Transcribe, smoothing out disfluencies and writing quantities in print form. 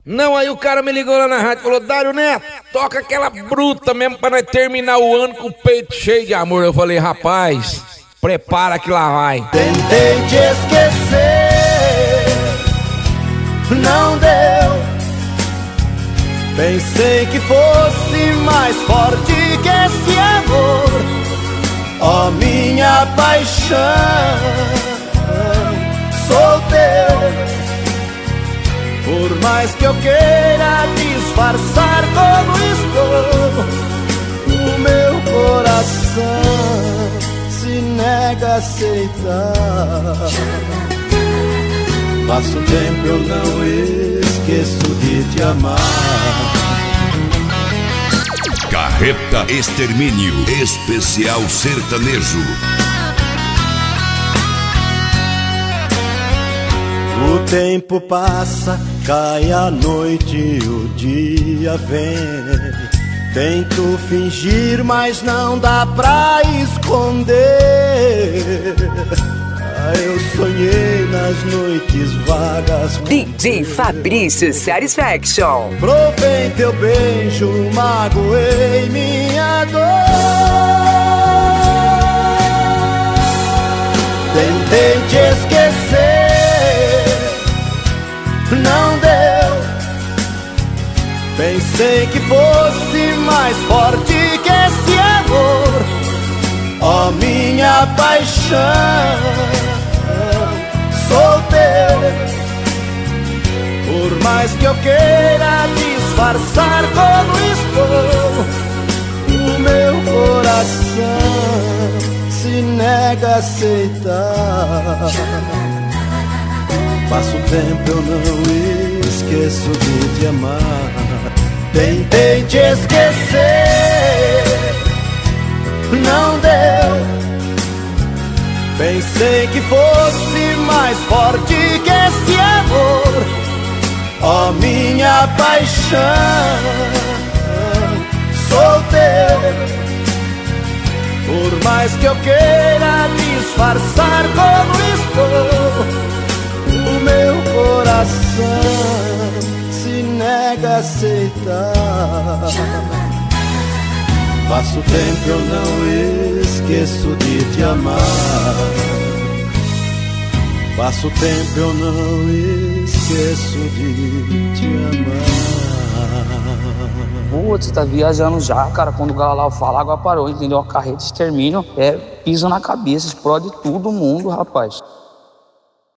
Não, aí o cara me ligou lá na rádio e falou: Dário Neto, toca aquela bruta mesmo pra nós terminar o ano com o peito cheio de amor. Eu falei: rapaz, prepara que lá vai. Tentei te esquecer, não deu. Pensei que fosse mais forte que esse amor, ó minha paixão. Sou teu. Por mais que eu queira disfarçar como estou, o meu coração se nega a aceitar. Passo tempo, eu não esqueço de te amar. Carreta Extermínio Especial Sertanejo. O tempo passa, cai a noite, o dia vem. Tento fingir, mas não dá pra esconder. Eu sonhei nas noites vagas. DJ Fabrício Satisfaction. Provei teu beijo, magoei minha dor. Tentei te esquecer, não deu. Pensei que fosse mais forte que esse amor, ó minha paixão. Sou teu. Por mais que eu queira disfarçar como estou, o meu coração se nega a aceitar. Passo tempo, eu não esqueço de te amar. Tentei te esquecer, não deu. Pensei que fosse mais forte que esse amor, ó minha paixão. Sou teu. Por mais que eu queira disfarçar como estou, o meu coração se nega a aceitar. Passo tempo, eu não esqueço de te amar. Passo tempo, eu não esqueço de te amar. Putz, tá viajando já, cara. Quando o Galal fala, água parou, entendeu? A carreta extermínio é piso na cabeça, explode todo mundo, rapaz.